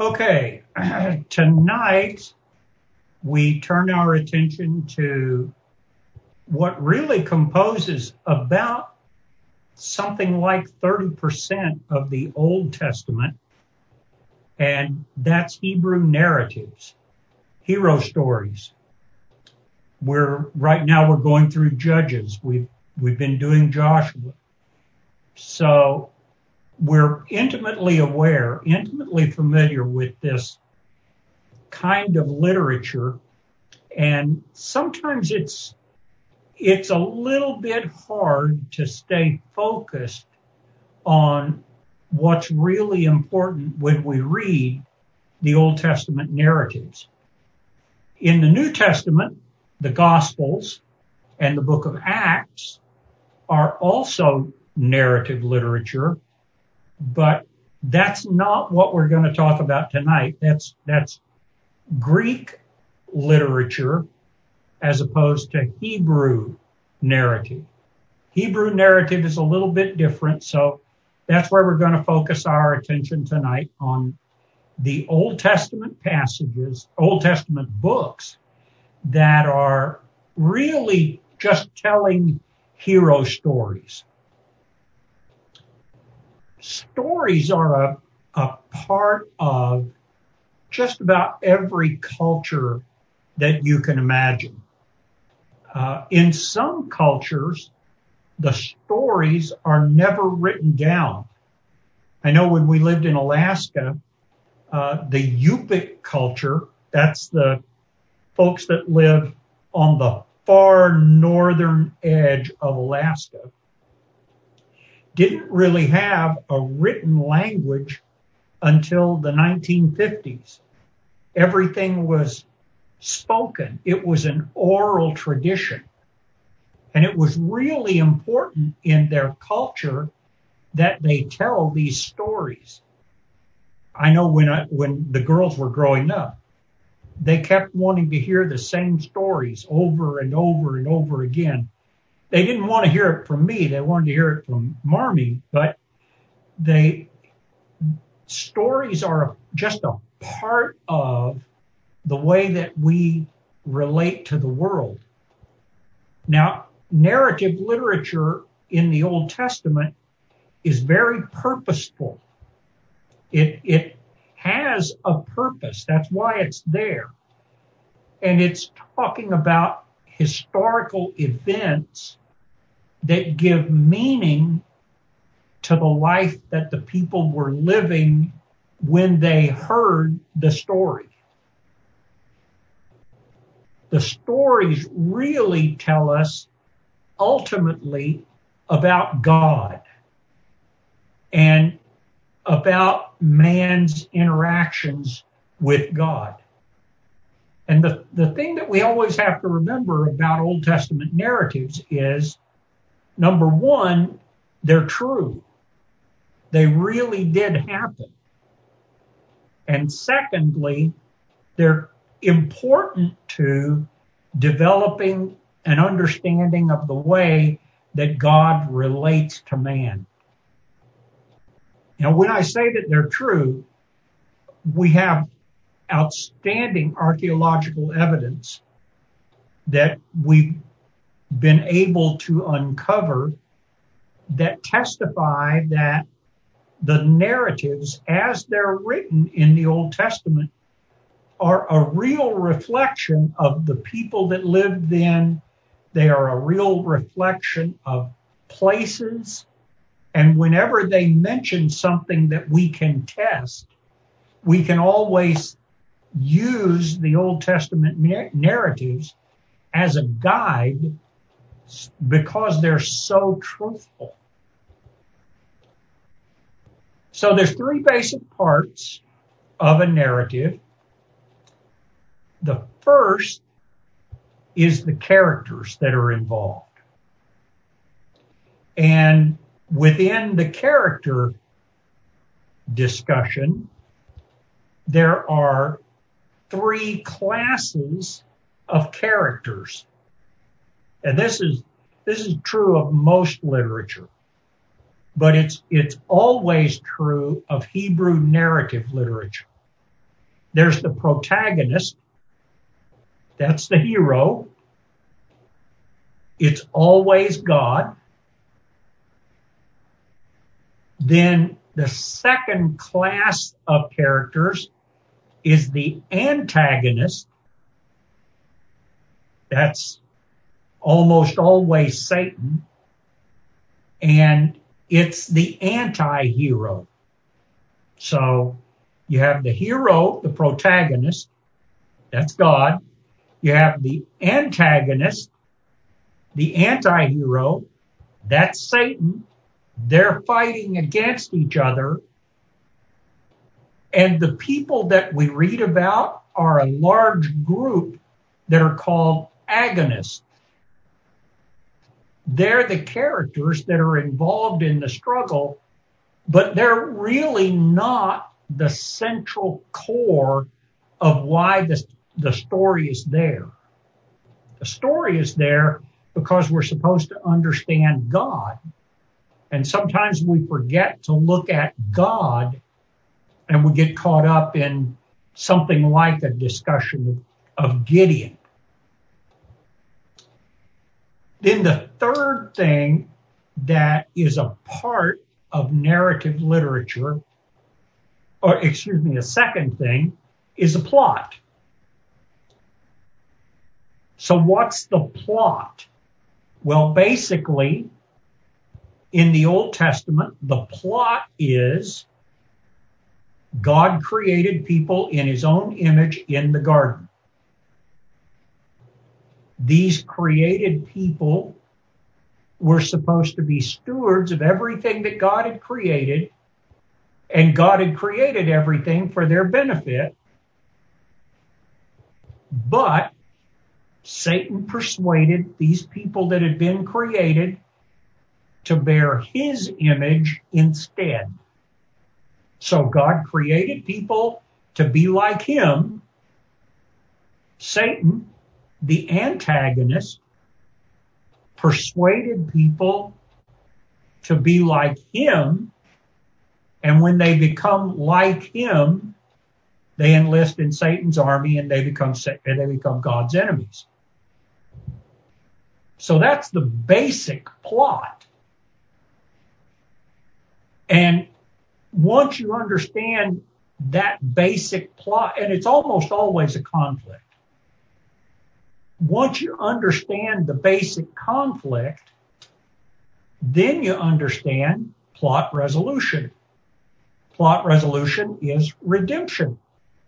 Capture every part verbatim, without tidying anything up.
Okay, tonight we turn our attention to what really composes about something like thirty percent of the Old Testament, and that's Hebrew narratives, hero stories. We're right now we're going through Judges. We've we've been doing Joshua. So we're intimately aware, intimately familiar with this kind of literature, and sometimes it's it's a little bit hard to stay focused on what's really important when we read the Old Testament narratives. In the New Testament, the Gospels and the book of Acts are also narrative literature, but that's not what we're going to talk about tonight. That's that's Greek literature as opposed to Hebrew narrative. Hebrew narrative is a little bit different, so that's where we're going to focus our attention tonight, on the Old Testament passages, Old Testament books that are really just telling hero stories. Stories are a, a part of just about every culture that you can imagine. Uh, in some cultures, the stories are never written down. I know when we lived in Alaska, uh, the Yupik culture, that's the folks that live on the far northern edge of Alaska, didn't really have a written language until the nineteen fifties. Everything was spoken. It was an oral tradition. And it was really important in their culture that they tell these stories. I know when I, when the girls were growing up, they kept wanting to hear the same stories over and over and over again. They didn't want to hear it from me. They wanted to hear it from Marmee, but they stories are just a part of the way that we relate to the world. Now, narrative literature in the Old Testament is very purposeful. It, it has a purpose. That's why it's there. And it's talking about historical events that give meaning to the life that the people were living when they heard the story. The stories really tell us ultimately about God and about man's interactions with God. And the, the thing that we always have to remember about Old Testament narratives is, number one, they're true. They really did happen. And secondly, they're important to developing an understanding of the way that God relates to man. Now, when I say that they're true, we have outstanding archaeological evidence that we've been able to uncover that testify that the narratives, as they're written in the Old Testament, are a real reflection of the people that lived then. They are a real reflection of places. And whenever they mention something that we can test, we can always use the Old Testament narratives as a guide because they're so truthful. So there's three basic parts of a narrative. The first is the characters that are involved. And within the character discussion, there are three classes of characters. And this is this is true of most literature, but it's it's always true of Hebrew narrative literature. There's the protagonist. That's the hero. It's always God. Then the second class of characters is the antagonist. That's almost always Satan. And it's the anti-hero. So you have the hero, the protagonist. That's God. You have the antagonist, the anti-hero. That's Satan. They're fighting against each other. And the people that we read about are a large group that are called agonists. They're the characters that are involved in the struggle, but they're really not the central core of why the, the story is there. The story is there because we're supposed to understand God. And sometimes we forget to look at God, and we get caught up in something like a discussion of, of Gideon. Then the third thing that is a part of narrative literature, or excuse me, a second thing, is a plot. So what's the plot? Well, basically, in the Old Testament, the plot is God created people in his own image in the garden. These created people were supposed to be stewards of everything that God had created, and God had created everything for their benefit. But Satan persuaded these people that had been created to bear his image instead. So God created people to be like him. Satan, the antagonist, persuaded people to be like him. And when they become like him, they enlist in Satan's army and they become and they become God's enemies. So that's the basic plot. And once you understand that basic plot, and it's almost always a conflict. Once you understand the basic conflict, then you understand plot resolution. Plot resolution is redemption.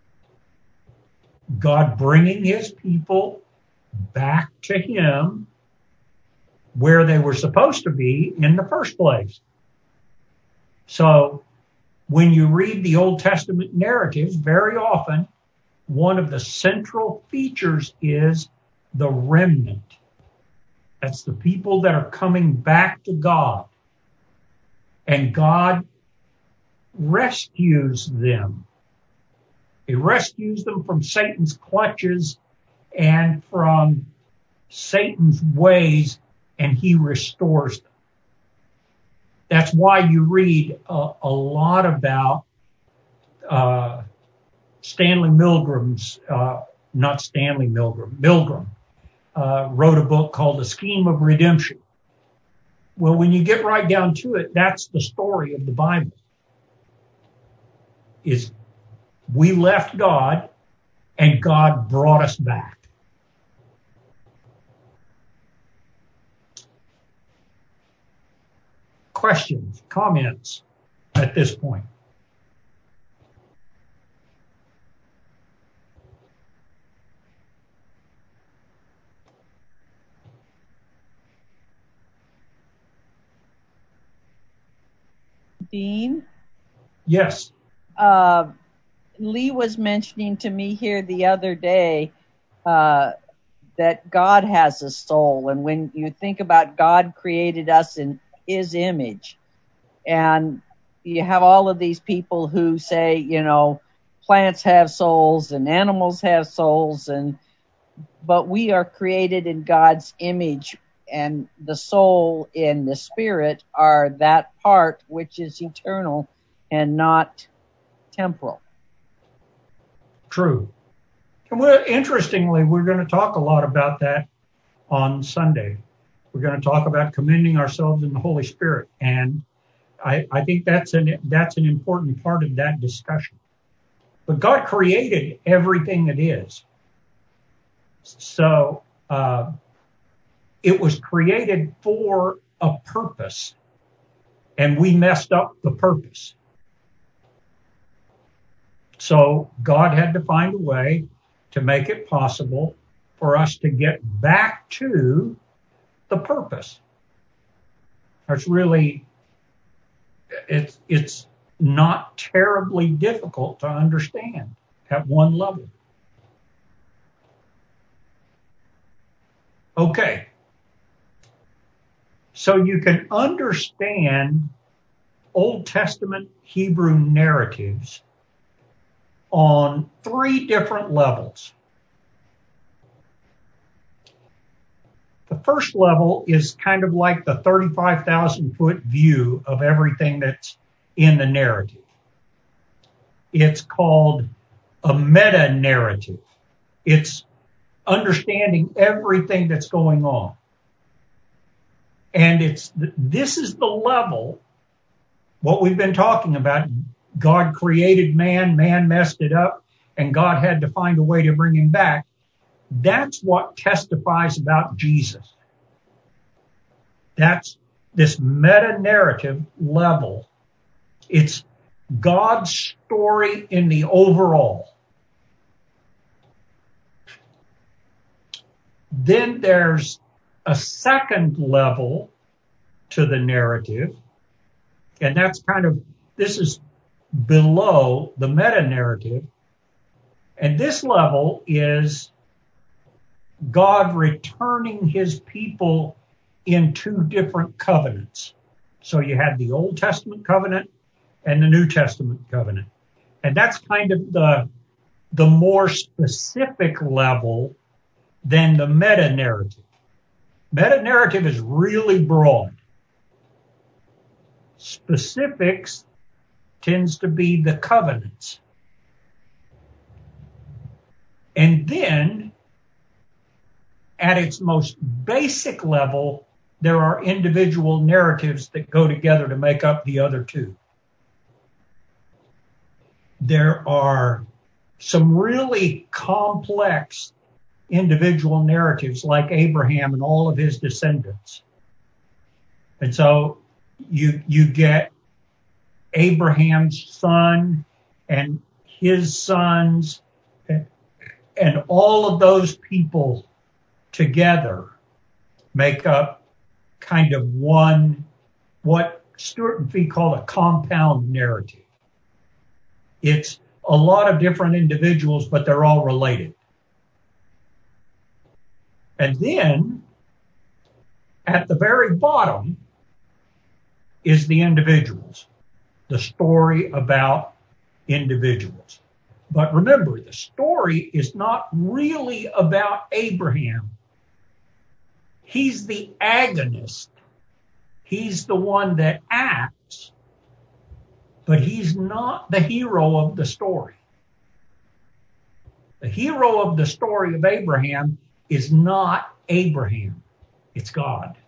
God bringing his people back to him where they were supposed to be in the first place. So when you read the Old Testament narratives, very often one of the central features is the remnant. That's the people that are coming back to God. And God rescues them. He rescues them from Satan's clutches and from Satan's ways, and he restores them. That's why you read a, a lot about uh, Stanley Milgram's, uh, not Stanley Milgram, Milgram uh, wrote a book called The Scheme of Redemption. Well, when you get right down to it, that's the story of the Bible. Is we left God and God brought us back. Questions, comments at this point? Dean? Yes. Uh, Lee was mentioning to me here the other day uh, that God has a soul. And when you think about God created us in his image, and you have all of these people who say, you know, plants have souls and animals have souls, and but we are created in God's image, and the soul and the spirit are that part which is eternal and not temporal. true. And we're, interestingly, we're going to talk a lot about that on Sunday. We're going to talk about commending ourselves in the Holy Spirit. And I, I think that's an, that's an important part of that discussion. But God created everything that is. So uh, it was created for a purpose, and we messed up the purpose. So God had to find a way to make it possible for us to get back to the purpose. It's really, it's, it's not terribly difficult to understand at one level. Okay. So you can understand Old Testament Hebrew narratives on three different levels. The first level is kind of like the thirty-five thousand foot view of everything that's in the narrative. It's called a meta-narrative. It's understanding everything that's going on. And it's this is the level, what we've been talking about. God created man, man messed it up, and God had to find a way to bring him back. That's what testifies about Jesus. That's this meta-narrative level. It's God's story in the overall. Then there's a second level to the narrative, and that's kind of, this is below the meta-narrative. And this level is God returning his people in two different covenants. So you had the Old Testament covenant and the New Testament covenant. And that's kind of the, the more specific level than the meta-narrative. Meta-narrative is really broad. Specifics tends to be the covenants. And then, at its most basic level, there are individual narratives that go together to make up the other two. There are some really complex individual narratives like Abraham and all of his descendants. And so you you get Abraham's son and his sons and all of those people together make up kind of one, what Stuart and Fee call a compound narrative. It's a lot of different individuals, but they're all related. And then at the very bottom is the individuals, the story about individuals. But remember, the story is not really about Abraham. He's the agonist. He's the one that acts, but he's not the hero of the story. The hero of the story of Abraham is not Abraham. It's God.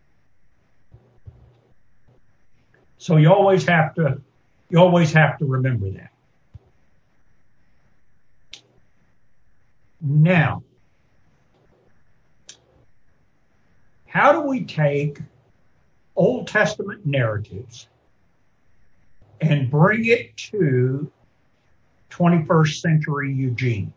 So you always have to, you always have to remember that. Now, how do we take Old Testament narratives and bring it to twenty-first century Eugene?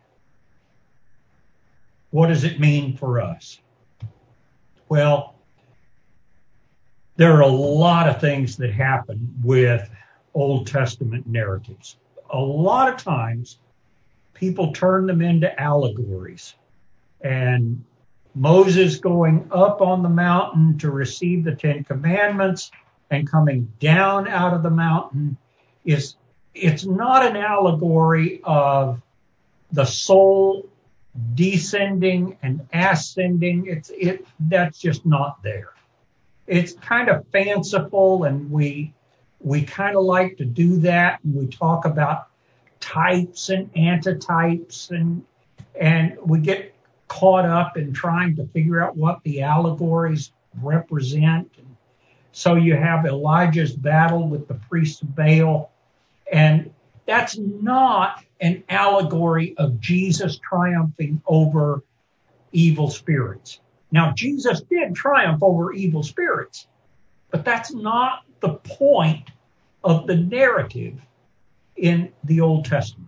What does it mean for us? Well, there are a lot of things that happen with Old Testament narratives. A lot of times, people turn them into allegories. And Moses going up on the mountain to receive the Ten Commandments and coming down out of the mountain is, it's not an allegory of the soul descending and ascending. It's, it, that's just not there. It's kind of fanciful, and we, we kind of like to do that. And we talk about types and antitypes, and and we get caught up in trying to figure out what the allegories represent. And so you have Elijah's battle with the priests of Baal, and that's not an allegory of Jesus triumphing over evil spirits. Now, Jesus did triumph over evil spirits, but that's not the point of the narrative in the Old Testament.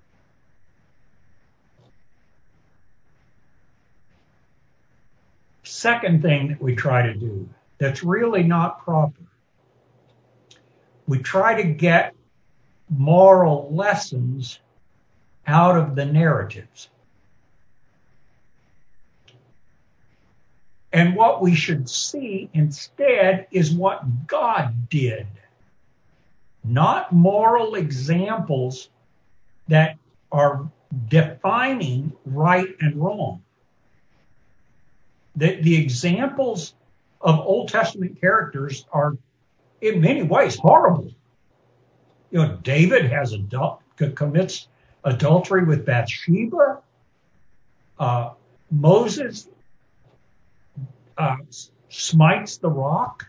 Second thing that we try to do that's really not proper, we try to get moral lessons out of the narratives. And what we should see instead is what God did, not moral examples that are defining right and wrong. The, the examples of Old Testament characters are in many ways horrible. You know, David has adult, commits adultery with Bathsheba. Uh, Moses uh, smites the rock.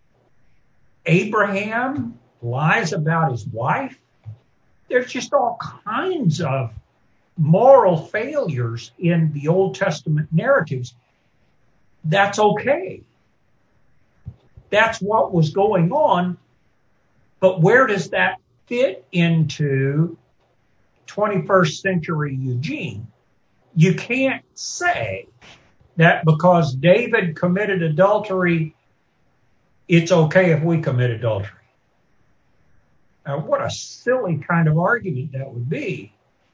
Abraham lies about his wife. There's just all kinds of moral failures in the Old Testament narratives. That's okay. That's what was going on. But where does that fit into twenty-first century Eugene? You can't say that because David committed adultery, it's okay if we commit adultery. Now, what a silly kind of argument that would be.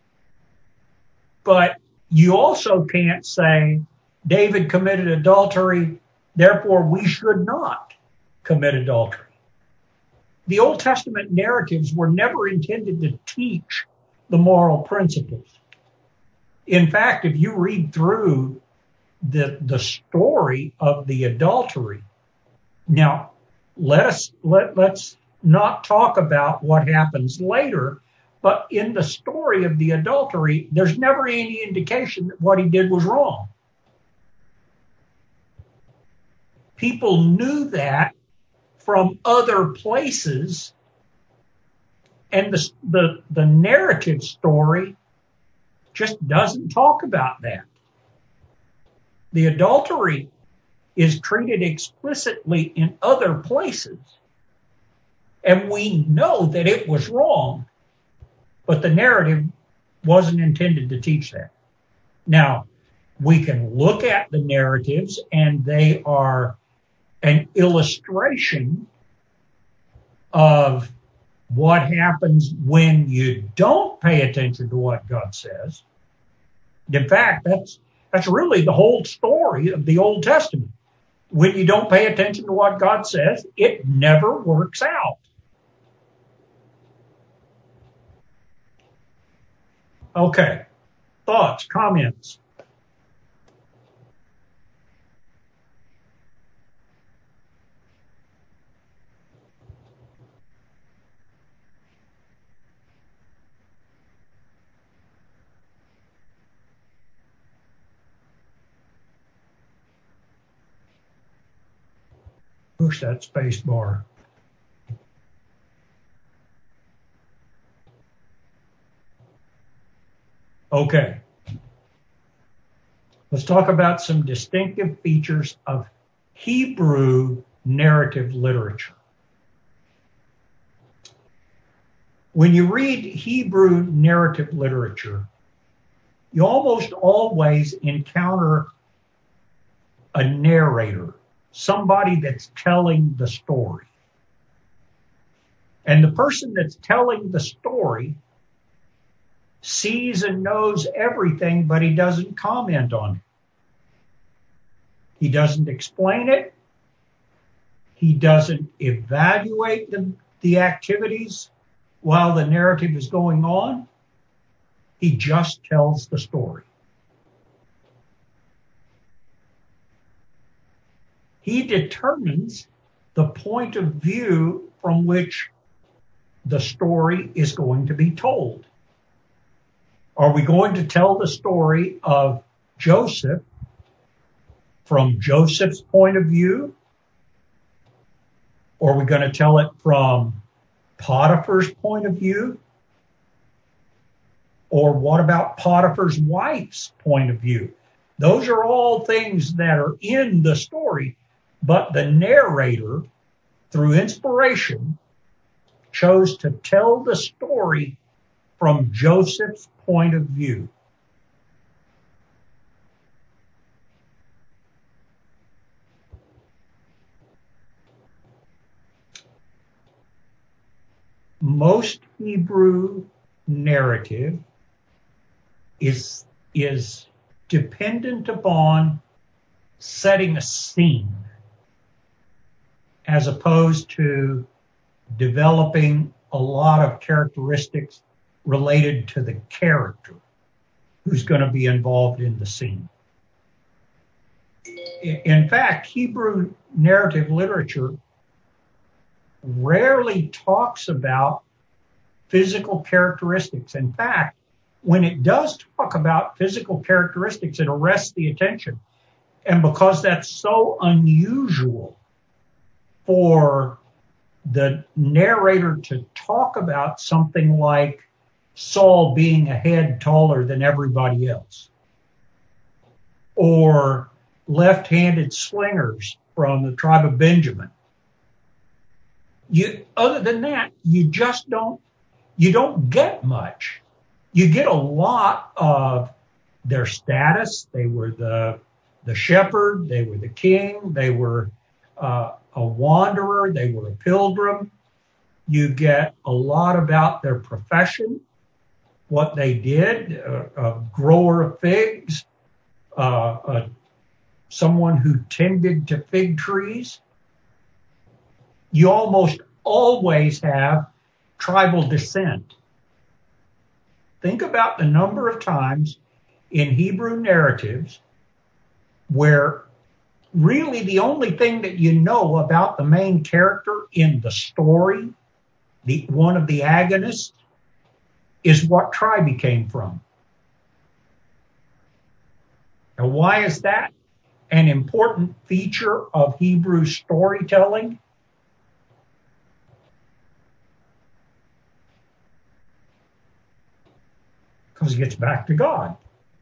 But you also can't say David committed adultery, therefore we should not commit adultery. The Old Testament narratives were never intended to teach the moral principles. In fact, if you read through the, the story of the adultery, now let us, let, let's not talk about what happens later, but in the story of the adultery, there's never any indication that what he did was wrong. People knew that from other places, and the, the, the narrative story just doesn't talk about that. The adultery is treated explicitly in other places, and we know that it was wrong, but the narrative wasn't intended to teach that. Now, we can look at the narratives, and they are an illustration of what happens when you don't pay attention to what God says. In fact, that's that's really the whole story of the Old Testament. When you don't pay attention to what God says, it never works out. Okay. Thoughts, comments? Push that space bar. Okay. Let's talk about some distinctive features of Hebrew narrative literature. When you read Hebrew narrative literature, you almost always encounter a narrator, somebody that's telling the story. And the person that's telling the story sees and knows everything, but he doesn't comment on it. He doesn't explain it. He doesn't evaluate the, the activities while the narrative is going on. He just tells the story. He determines the point of view from which the story is going to be told. Are we going to tell the story of Joseph from Joseph's point of view? Or are we going to tell it from Potiphar's point of view? Or what about Potiphar's wife's point of view? Those are all things that are in the story, but the narrator, through inspiration, chose to tell the story from Joseph's point of view. Most Hebrew narrative is, is dependent upon setting a scene as opposed to developing a lot of characteristics related to the character who's going to be involved in the scene. In fact, Hebrew narrative literature rarely talks about physical characteristics. In fact, when it does talk about physical characteristics, it arrests the attention. And because that's so unusual for the narrator to talk about something like Saul being a head taller than everybody else, or left-handed slingers from the tribe of Benjamin, You, other than that, you just don't, you don't get much. You get a lot of their status. They were the, the shepherd. They were the king. They were uh, a wanderer. They were a pilgrim. You get a lot about their profession, what they did, a, a grower of figs, uh, uh, someone who tended to fig trees. You almost always have tribal descent. Think about the number of times in Hebrew narratives where really the only thing that you know about the main character in the story, the one of the agonists, is what tribe he came from. Now, why is that an important feature of Hebrew storytelling? Because it gets back to God.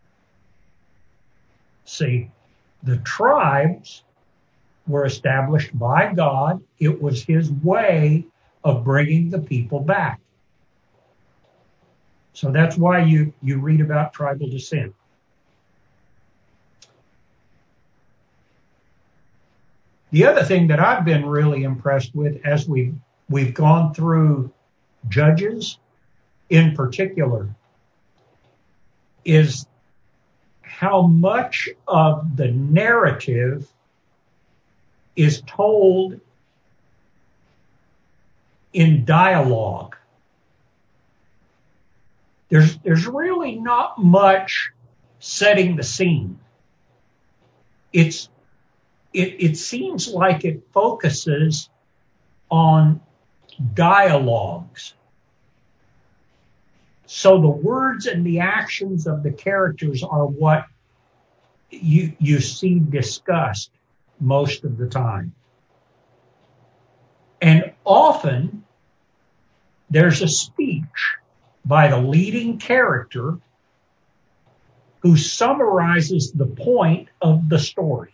See, the tribes were established by God. It was his way of bringing the people back. So that's why you, you read about tribal descent. The other thing that I've been really impressed with as we've, we've gone through Judges in particular is how much of the narrative is told in dialogue. There's, there's really not much setting the scene. It's, it, it seems like it focuses on dialogues. So the words and the actions of the characters are what you, you see discussed most of the time. And often there's a speech by the leading character who summarizes the point of the story.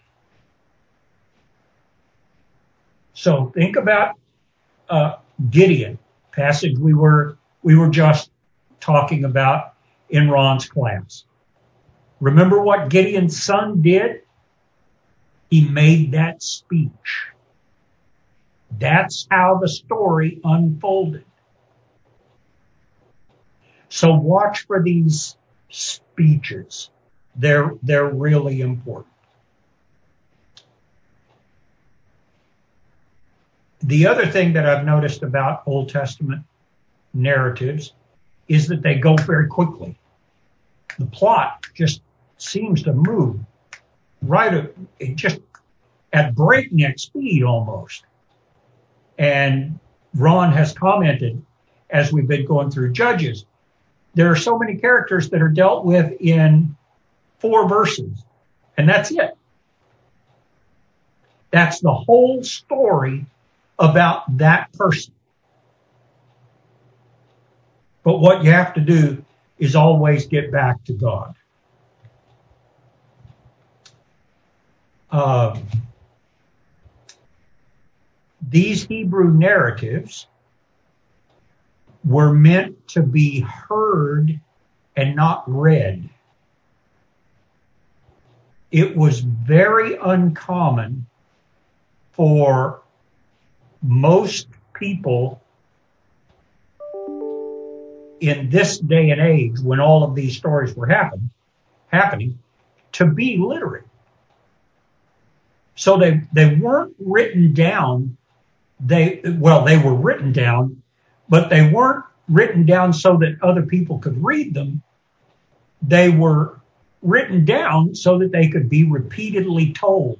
So think about uh, Gideon, passage we were we were just talking about in Ron's class. Remember what Gideon's son did? He made that speech. That's how the story unfolded. So watch for these speeches. They're, they're really important. The other thing that I've noticed about Old Testament narratives is that they go very quickly. The plot just seems to move right at, just at breakneck speed almost. And Ron has commented as we've been going through Judges, there are so many characters that are dealt with in four verses, and that's it. That's the whole story about that person. But what you have to do is always get back to God. Uh, these Hebrew narratives were meant to be heard and not read. It was very uncommon for most people in this day and age, when all of these stories were happen, happening, to be literate. So they, they weren't written down. They, well, they were written down, but they weren't written down so that other people could read them. They were written down so that they could be repeatedly told.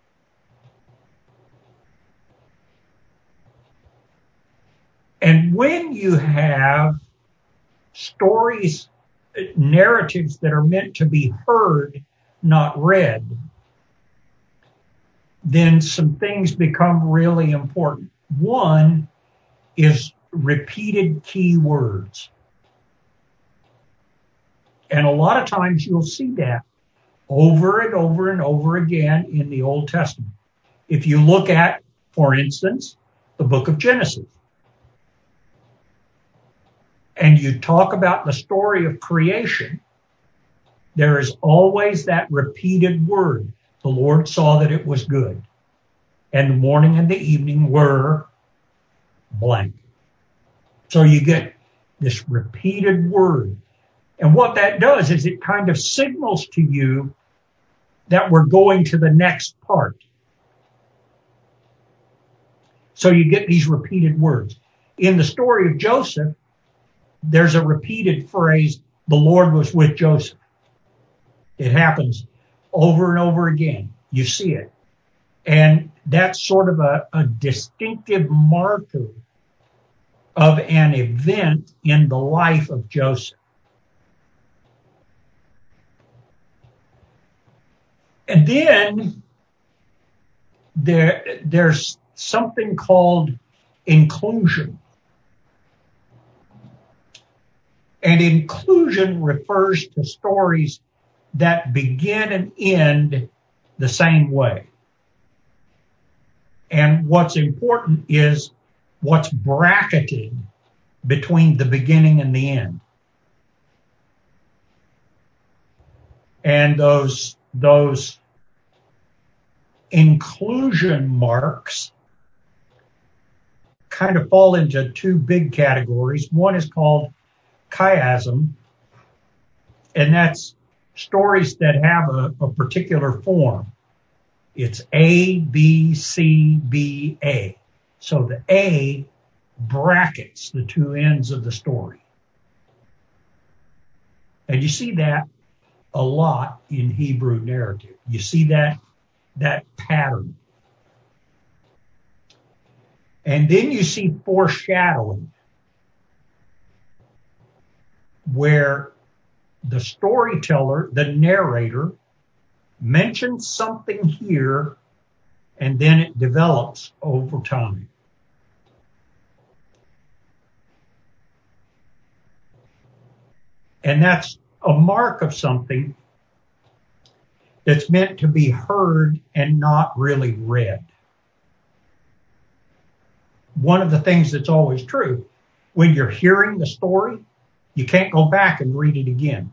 And when you have stories, narratives that are meant to be heard, not read, then some things become really important. One is repeated key words. And a lot of times you'll see that over and over and over again in the Old Testament. If you look at, for instance, the book of Genesis, and you talk about the story of creation, there is always that repeated word. The Lord saw that it was good. And the morning and the evening were blank. So you get this repeated word. And what that does is it kind of signals to you that we're going to the next part. So you get these repeated words. In the story of Joseph, there's a repeated phrase, the Lord was with Joseph. It happens over and over again. You see it. And that's sort of a, a distinctive marker of an event in the life of Joseph. And then there, there's something called inclusion. And inclusion refers to stories that begin and end the same way. And what's important is what's bracketed between the beginning and the end. And those, those inclusion marks kind of fall into two big categories. One is called chiasm, and that's stories that have a, a particular form. It's A, B, C, B, A. So the A brackets the two ends of the story. And you see that a lot in Hebrew narrative. You see that, that pattern. And then you see foreshadowing, where the storyteller, the narrator, mentions something here, and then it develops over time. And that's a mark of something that's meant to be heard and not really read. One of the things that's always true, when you're hearing the story, you can't go back and read it again.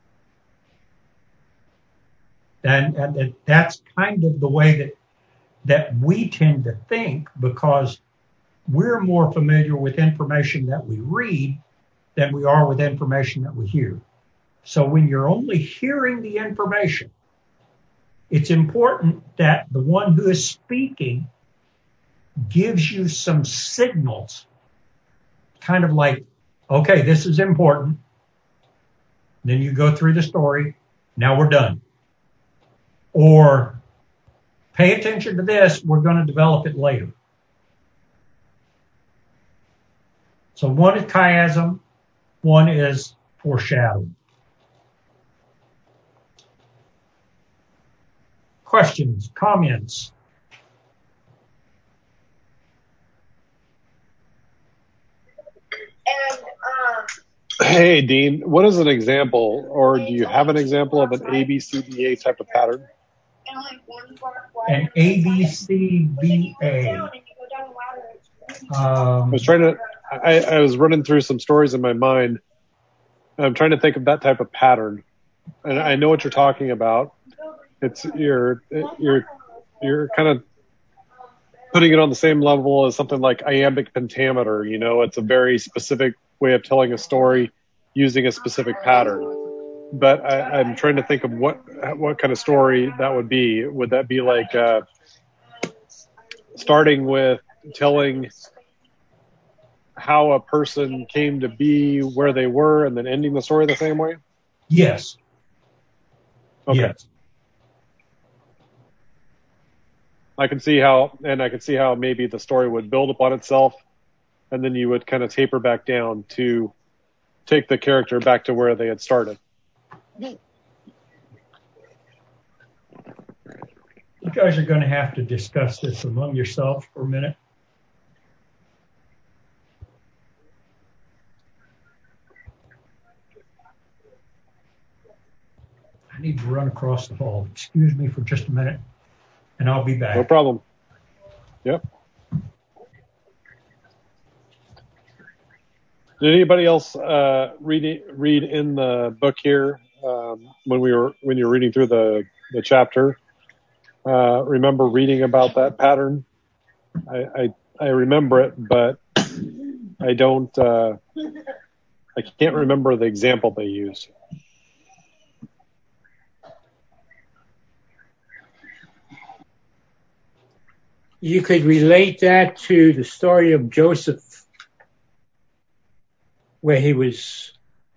And, and that's kind of the way that that we tend to think, because we're more familiar with information that we read than we are with information that we hear. So when you're only hearing the information, it's important that the one who is speaking gives you some signals, kind of like, okay, this is important. Then you go through the story. Now we're done. Or pay attention to this. We're going to develop it later. So one is chiasm. One is foreshadowing. Questions, comments? And, uh, hey, Dean, what is an example, or do you have an example of an A B C D A type of pattern? An A B C D A. Um, I was trying to, I, I was running through some stories in my mind. I'm trying to think of that type of pattern. And I know what you're talking about. It's, you're, you're, you're kind of putting it on the same level as something like iambic pentameter. You know, it's a very specific way of telling a story using a specific pattern. But I, I'm trying to think of what what kind of story that would be. Would that be like uh, starting with telling how a person came to be where they were and then ending the story the same way? Yes. Okay. Yes. I can see how, and I can see how maybe the story would build upon itself, and then you would kind of taper back down to take the character back to where they had started. You guys are going to have to discuss this among yourselves for a minute. I need to run across the hall. Excuse me for just a minute, and I'll be back. No problem. Yep. Did anybody else uh, read read in the book here um, when we were when you were reading through the the chapter? Uh, remember reading about that pattern? I, I I remember it, but I don't. Uh, I can't remember the example they used. You could relate that to the story of Joseph, where he was,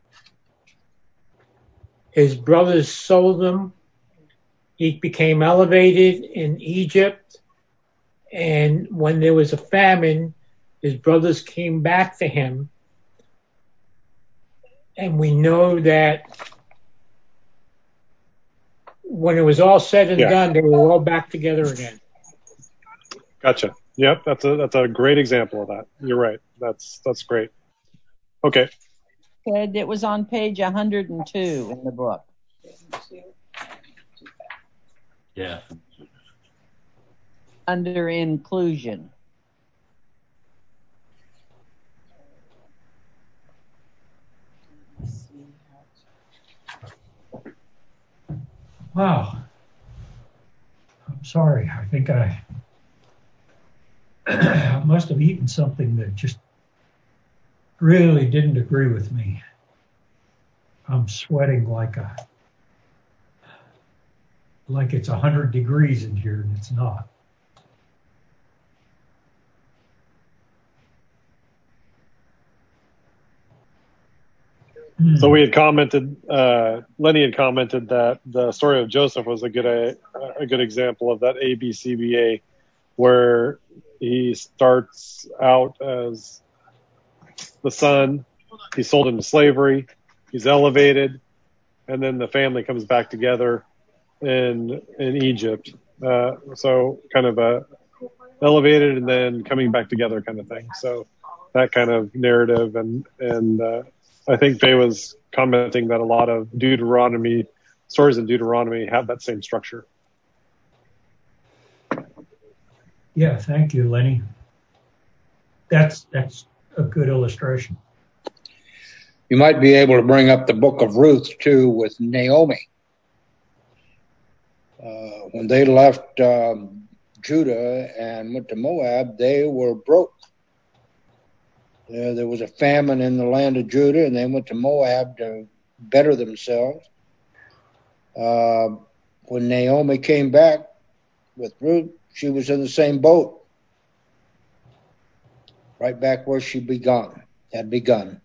his brothers sold him. He became elevated in Egypt. And when there was a famine, his brothers came back to him. And we know that when it was all said and Yeah. done, they were all back together again. Gotcha. Yep, that's a that's a great example of that. You're right. That's that's great. Okay. Said it was on page one hundred two in the book. Yeah. Under inclusion. Wow. I'm sorry. I think I I must have eaten something that just really didn't agree with me. I'm sweating like a like it's a hundred degrees in here, and it's not. So we had commented, uh, Lenny had commented that the story of Joseph was a good a, a good example of that A B C B A, where he starts out as the son, he's sold into slavery, he's elevated, and then the family comes back together in in Egypt. Uh, so kind of a elevated and then coming back together kind of thing. So that kind of narrative, and and uh, I think Faye was commenting that a lot of Deuteronomy stories in Deuteronomy have that same structure. Yeah, thank you, Lenny. That's that's a good illustration. You might be able to bring up the book of Ruth too with Naomi. Uh, when they left um, Judah and went to Moab, they were broke. Uh, there was a famine in the land of Judah, and they went to Moab to better themselves. Uh, when Naomi came back with Ruth, she was in the same boat, right back where she begun, had begun.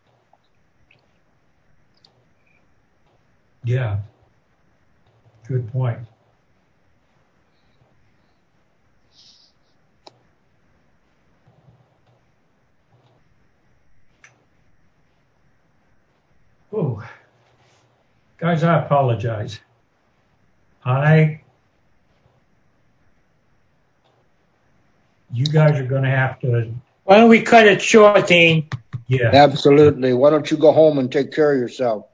Yeah, good point. Guys, I apologize. I, you guys are going to have to. Why don't we cut it short, Dean? Yeah. Absolutely. Why don't you go home and take care of yourself?